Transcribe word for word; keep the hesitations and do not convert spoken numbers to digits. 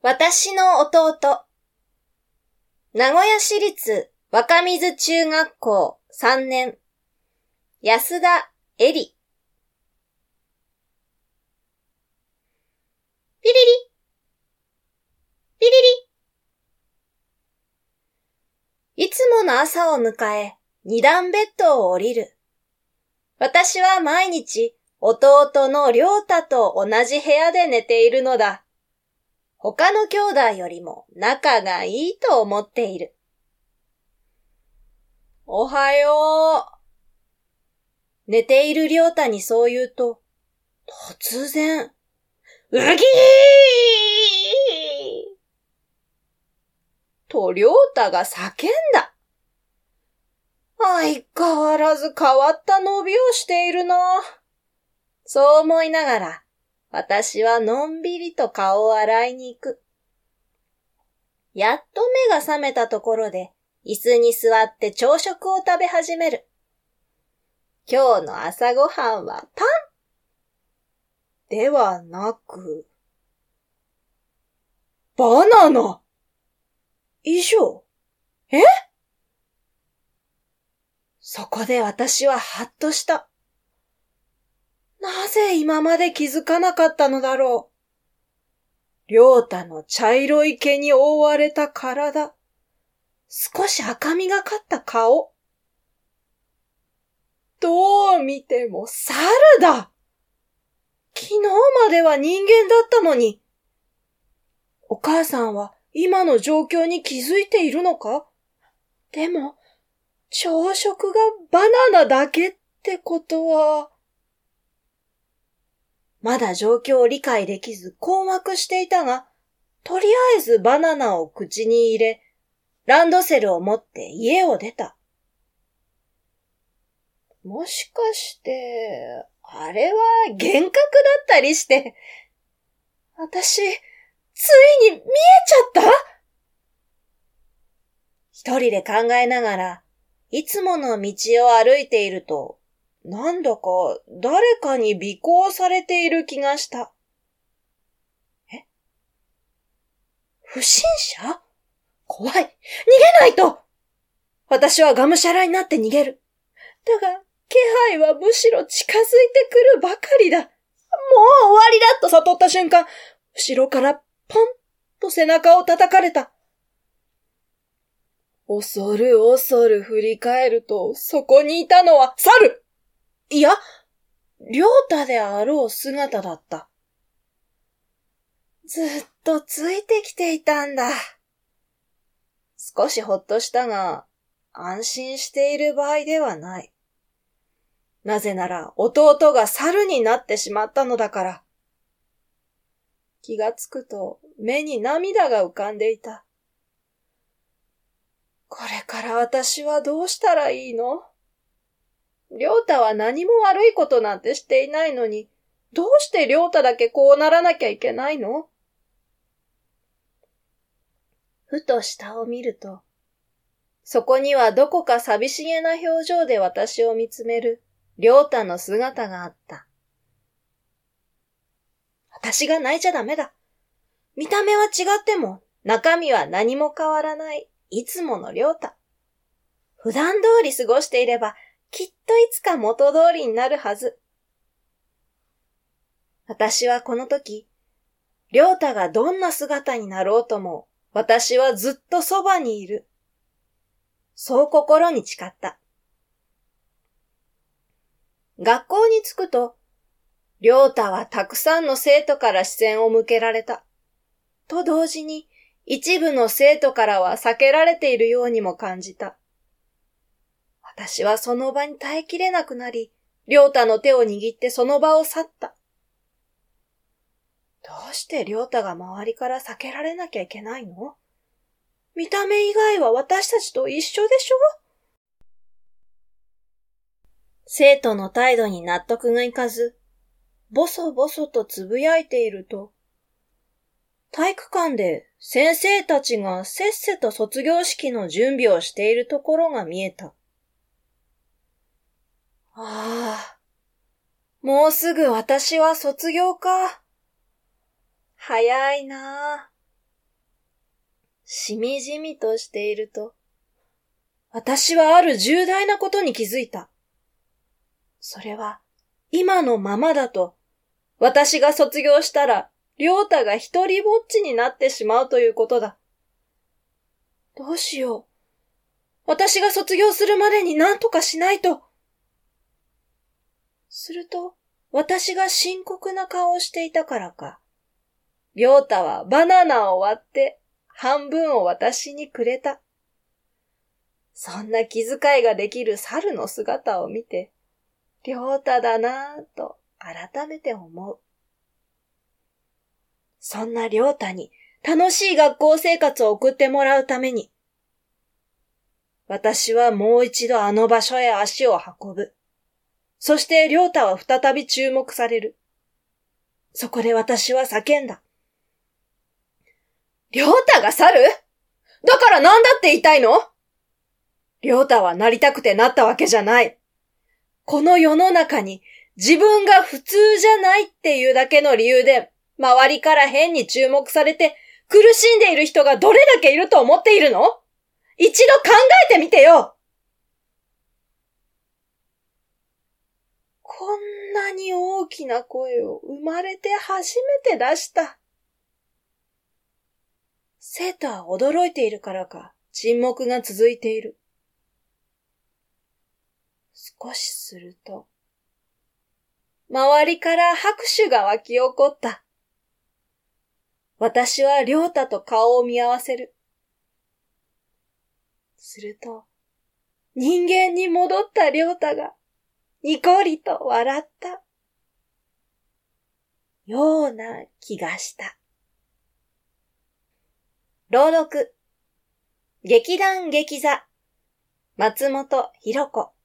私の弟。名古屋市立若水中学校さんねん。安田恵里。ピリリ。ピリリ。いつもの朝を迎え、二段ベッドを降りる。私は毎日、弟の亮太と同じ部屋で寝ているのだ。他の兄弟よりも仲がいいと思っている。おはよう。寝ている亮太にそう言うと、突然、うぎーと亮太が叫んだ。相変わらず変わった伸びをしているな。そう思いながら、私はのんびりと顔を洗いに行く。やっと目が覚めたところで、椅子に座って朝食を食べ始める。今日の朝ごはんはパンではなく、バナナ以上。え？そこで私はハッとした。なぜ今まで気づかなかったのだろう。亮太の茶色い毛に覆われた体。少し赤みがかった顔。どう見ても猿だ。昨日までは人間だったのに。お母さんは今の状況に気づいているのか？でも、朝食がバナナだけってことは。まだ状況を理解できず困惑していたが、とりあえずバナナを口に入れ、ランドセルを持って家を出た。もしかして、あれは幻覚だったりして、私、ついに見えちゃった？一人で考えながら、いつもの道を歩いていると、なんだか誰かに尾行されている気がした。え？不審者？怖い。逃げないと！私はがむしゃらになって逃げる。だが、気配はむしろ近づいてくるばかりだ。もう終わりだと悟った瞬間、後ろからポンと背中を叩かれた。恐る恐る振り返ると、そこにいたのは猿！いや、亮太であろう姿だった。ずっとついてきていたんだ。少しほっとしたが、安心している場合ではない。なぜなら弟が猿になってしまったのだから。気がつくと目に涙が浮かんでいた。これから私はどうしたらいいの？亮太は何も悪いことなんてしていないのに、どうして亮太だけこうならなきゃいけないの？ふと下を見ると、そこにはどこか寂しげな表情で私を見つめる亮太の姿があった。私が泣いちゃダメだ。見た目は違っても、中身は何も変わらないいつもの亮太。普段通り過ごしていれば、きっといつか元通りになるはず。私はこの時、亮太がどんな姿になろうとも、私はずっとそばにいる。そう心に誓った。学校に着くと、亮太はたくさんの生徒から視線を向けられた。と同時に、一部の生徒からは避けられているようにも感じた。私はその場に耐えきれなくなり、亮太の手を握ってその場を去った。どうして亮太が周りから避けられなきゃいけないの？見た目以外は私たちと一緒でしょ？生徒の態度に納得がいかず、ボソボソとつぶやいていると、体育館で先生たちがせっせと卒業式の準備をしているところが見えた。ああ、もうすぐ私は卒業か。早いなあ。 しみじみとしていると、私はある重大なことに気づいた。それは、今のままだと、私が卒業したら、良太が一人ぼっちになってしまうということだ。どうしよう。私が卒業するまでに何とかしないと。すると、私が深刻な顔をしていたからか、良太はバナナを割って半分を私にくれた。そんな気遣いができる猿の姿を見て、良太だなぁと改めて思う。そんな良太に楽しい学校生活を送ってもらうために、私はもう一度あの場所へ足を運ぶ。そして良太は再び注目される。そこで私は叫んだ。良太が去る？だからなんだって言いたいの？良太はなりたくてなったわけじゃない。この世の中に自分が普通じゃないっていうだけの理由で、周りから変に注目されて苦しんでいる人がどれだけいると思っているの？一度考えてみてよ。こんなに大きな声を生まれて初めて出した。生徒は驚いているからか沈黙が続いている。少しすると、周りから拍手が湧き起こった。私は良太と顔を見合わせる。すると、人間に戻った良太が、にこりと笑った。ような気がした。朗読、劇団劇座、松本ひろ子。